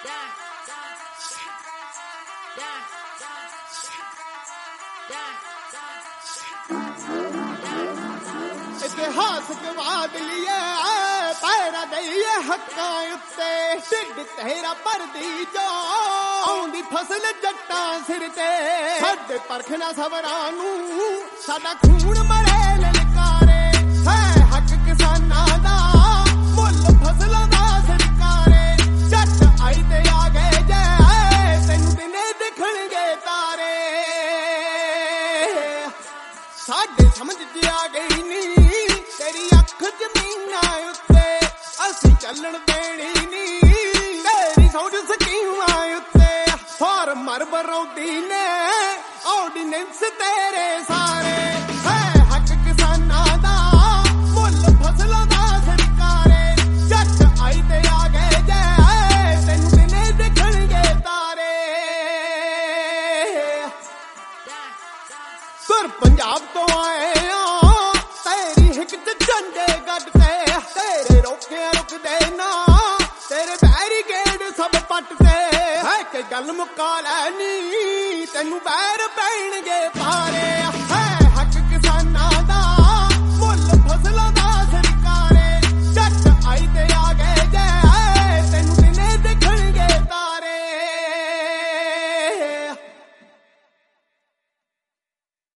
इतिहास गवा दिए पैरा दईए हक्कां उत्ते ढिड तेरा भरदी जो आउंदी फसल जट्टां सिर ते साडे परखना सबरां नूं साडा खून मरे ललकारे है हक किसानां दा मुੱਲ फसलां दा सरकारे जट आई ते आ गए जे तैनूं दिने दिखणगे तारे साडे समझ च आ गई नी तेरी अख जमीनां उत्ते असीं चलण देनी नी तेरी सौज स्कीमां उत्ते फार्मर बरौदी ने ऑर्डिनेंस तेरे सारे है हक किसानां दा मुੱਲ फसलां दा सरकारे जट आई ते आ गए जे तैनूं दिने दिखणगे तारे सुर पंजाब तो आए तेरी हिक च झंडे गढ़ते तेरे रोके रुकदे ना तेरे बैरीकेड सब पटते है कि गल मुका लैनी तैनू बैर पैणगे पारे